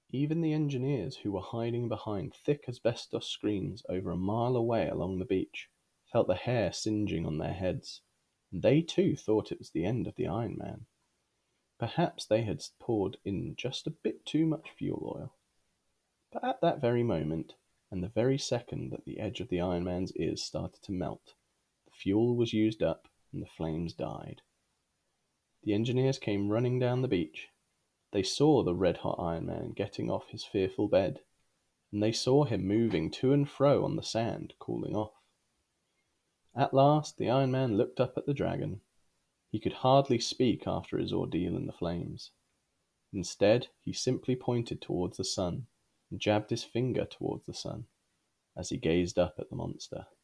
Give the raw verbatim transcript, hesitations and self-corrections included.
Even the engineers, who were hiding behind thick asbestos screens over a mile away along the beach, felt the hair singeing on their heads, and they too thought it was the end of the Iron Man. Perhaps they had poured in just a bit too much fuel oil. But at that very moment, and the very second that the edge of the Iron Man's ears started to melt, the fuel was used up and the flames died. The engineers came running down the beach. They saw the red-hot Iron Man getting off his fearful bed, and they saw him moving to and fro on the sand, cooling off. At last the Iron Man looked up at the dragon. He could hardly speak after his ordeal in the flames. Instead, he simply pointed towards the sun and jabbed his finger towards the sun as he gazed up at the monster.